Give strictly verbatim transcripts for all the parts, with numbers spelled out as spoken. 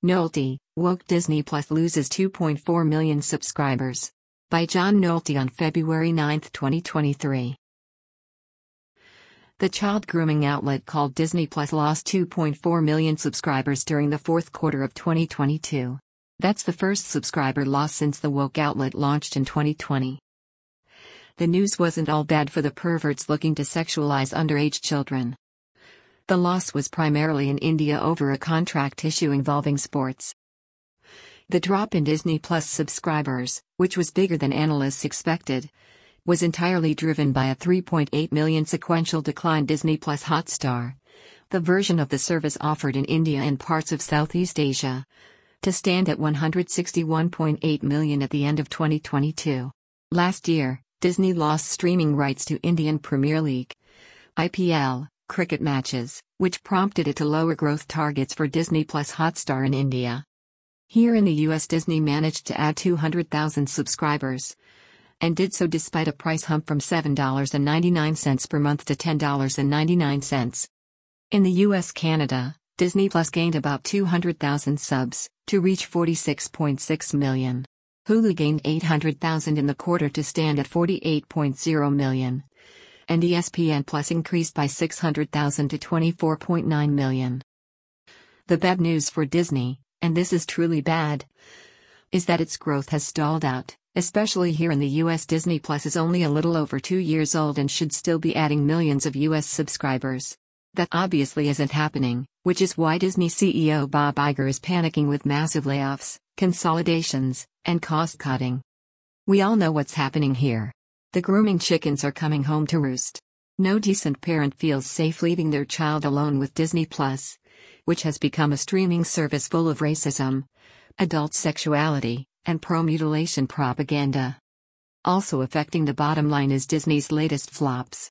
Nolte, Woke Disney Plus loses two point four million subscribers. By John Nolte on February ninth, twenty twenty-three. The child grooming outlet called Disney Plus lost two point four million subscribers during the fourth quarter of twenty twenty-two. That's the first subscriber loss since the woke outlet launched in twenty twenty. The news wasn't all bad for the perverts looking to sexualize underage children. The loss was primarily in India over a contract issue involving sports. The drop in Disney Plus subscribers, which was bigger than analysts expected, was entirely driven by a three point eight million sequential decline Disney Plus Hotstar, the version of the service offered in India and parts of Southeast Asia, to stand at one hundred sixty-one point eight million at the end of twenty twenty-two. Last year, Disney lost streaming rights to Indian Premier League I P L cricket matches, which prompted it to lower growth targets for Disney Plus Hotstar in India. Here in the U S, Disney managed to add two hundred thousand subscribers, and did so despite a price hump from seven dollars and ninety-nine cents per month to ten dollars and ninety-nine cents. In the U S Canada, Disney Plus gained about two hundred thousand subs, to reach forty-six point six million. Hulu gained eight hundred thousand in the quarter to stand at forty-eight point zero million. And E S P N Plus increased by six hundred thousand to twenty-four point nine million. The bad news for Disney, and this is truly bad, is that its growth has stalled out, especially here in the U S. Disney Plus is only a little over two years old and should still be adding millions of U S subscribers. That obviously isn't happening, which is why Disney C E O Bob Iger is panicking with massive layoffs, consolidations, and cost-cutting. We all know what's happening here. The grooming chickens are coming home to roost. No decent parent feels safe leaving their child alone with Disney Plus, which has become a streaming service full of racism, adult sexuality, and pro-mutilation propaganda. Also affecting the bottom line is Disney's latest flops.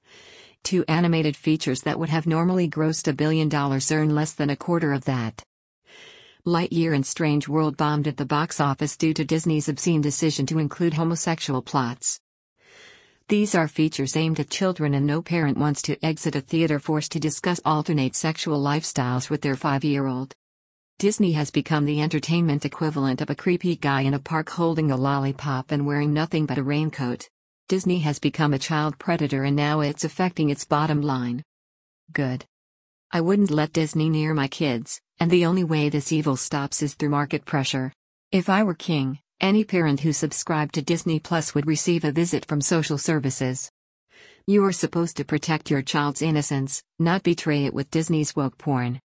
Two animated features that would have normally grossed a billion dollars earn less than a quarter of that. Lightyear and Strange World bombed at the box office due to Disney's obscene decision to include homosexual plots. These are features aimed at children, and no parent wants to exit a theater forced to discuss alternate sexual lifestyles with their five-year-old. Disney has become the entertainment equivalent of a creepy guy in a park holding a lollipop and wearing nothing but a raincoat. Disney has become a child predator, and now it's affecting its bottom line. Good. I wouldn't let Disney near my kids, and the only way this evil stops is through market pressure. If I were king, any parent who subscribed to Disney Plus would receive a visit from social services. You are supposed to protect your child's innocence, not betray it with Disney's woke porn.